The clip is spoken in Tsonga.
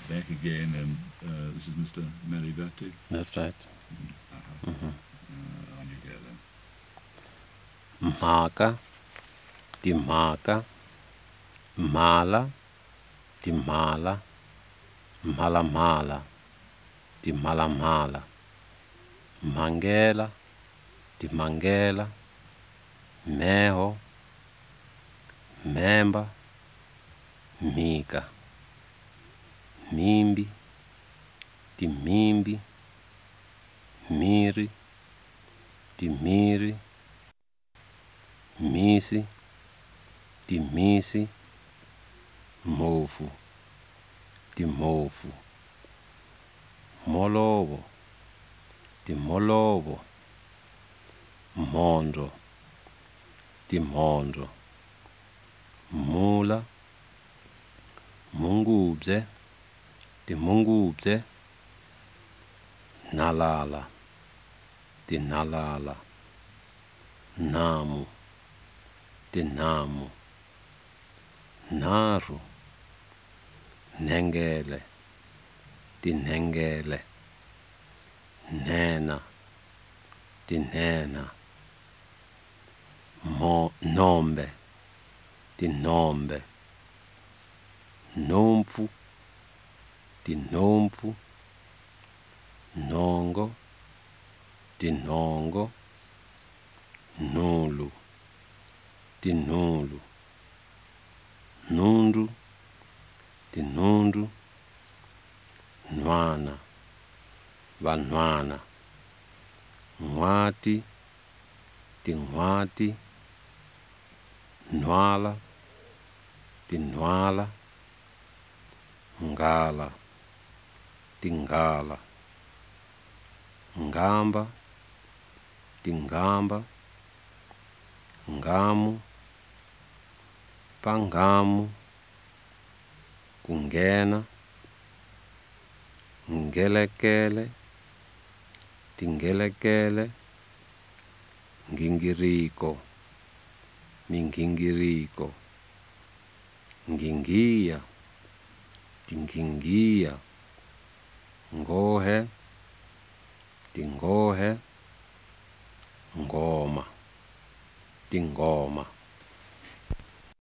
back again, and this is Mr. Marivatu. That's right. On you go then. Mhaka, timhaka, mhala, timhala, mhalamhala, timhalamhala, mhangela, timhangela, mheho, mhemba, mhika, mhimbi, timhimbi, mhiri, timhiri, mhisi, timhisi, mhofu, timhofu, mholovo, timholovo, mhondro, timhondro, mhula, mhungubye, timhungubye, nhalala, tinhalala, nhamu, tinhamu, nharu, nhengele, tinhengele, nhena, tinhena, nhombe, tinhombe, nhompfu, tinhompfu, nhongo, tinhongo, nhulu, tinhulu, nhundzu, tinhundzu, nhwana, vanhwana, nhwati, tinhwati, nhwala, tinhwala, nghala, tinghala, ngamba, tinghamba, ngamu, panghamu, kunghena, nghelekele, tinghelekele, nghingiriko, minghingiriko, nghingiya, tinghingiya, ngohe, tingohe, ngoma, tingoma.